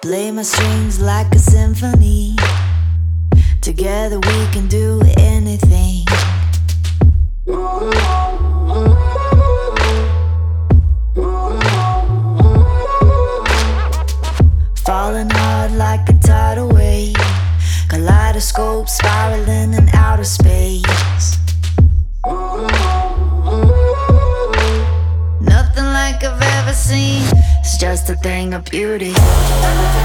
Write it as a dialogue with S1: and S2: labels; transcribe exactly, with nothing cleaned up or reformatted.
S1: Play my strings like a symphony. Together we can do anything. Falling hard like a tidal wave, kaleidoscope spiraling in outer space. Nothing like I've ever seen, it's just a thing of beauty.